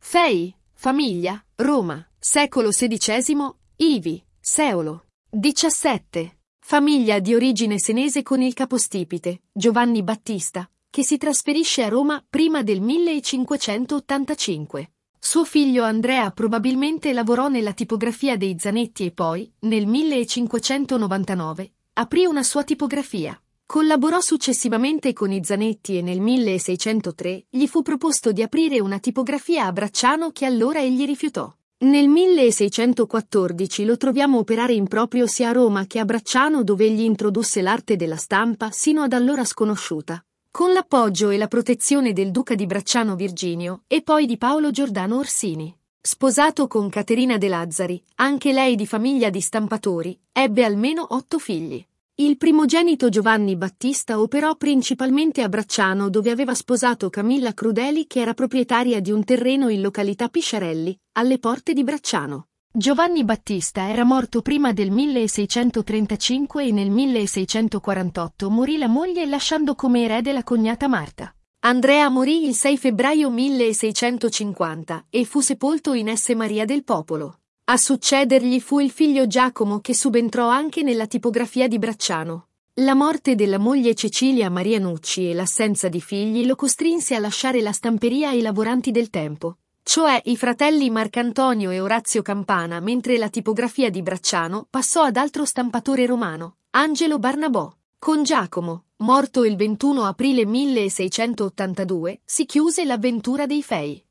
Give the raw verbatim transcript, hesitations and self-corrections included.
Fei, famiglia, Roma, secolo sedicesimo, Ivi, Seolo. diciassette. Famiglia di origine senese con il capostipite, Giovanni Battista, che si trasferisce a Roma prima del millecinquecentottantacinque. Suo figlio Andrea probabilmente lavorò nella tipografia dei Zanetti e poi, nel millecinquecentonovantanove, aprì una sua tipografia. Collaborò successivamente con i Zanetti e nel milleseicentotre gli fu proposto di aprire una tipografia a Bracciano che allora egli rifiutò. Nel milleseicentoquattordici lo troviamo operare in proprio sia a Roma che a Bracciano, dove egli introdusse l'arte della stampa sino ad allora sconosciuta, con l'appoggio e la protezione del duca di Bracciano Virginio e poi di Paolo Giordano Orsini. Sposato con Caterina De Lazzari, anche lei di famiglia di stampatori, ebbe almeno otto figli. Il primogenito Giovanni Battista operò principalmente a Bracciano, dove aveva sposato Camilla Crudeli, che era proprietaria di un terreno in località Pisciarelli, alle porte di Bracciano. Giovanni Battista era morto prima del milleseicentotrentacinque e nel milleseicentoquarantotto morì la moglie lasciando come erede la cognata Marta. Andrea morì il sei febbraio milleseicentocinquanta e fu sepolto in S. Maria del Popolo. A succedergli fu il figlio Giacomo, che subentrò anche nella tipografia di Bracciano. La morte della moglie Cecilia Maria Nucci e l'assenza di figli lo costrinse a lasciare la stamperia ai lavoranti del tempo, cioè i fratelli Marcantonio e Orazio Campana, mentre la tipografia di Bracciano passò ad altro stampatore romano, Angelo Barnabò. Con Giacomo, morto il ventuno aprile milleseicentottantadue, si chiuse l'avventura dei Fei.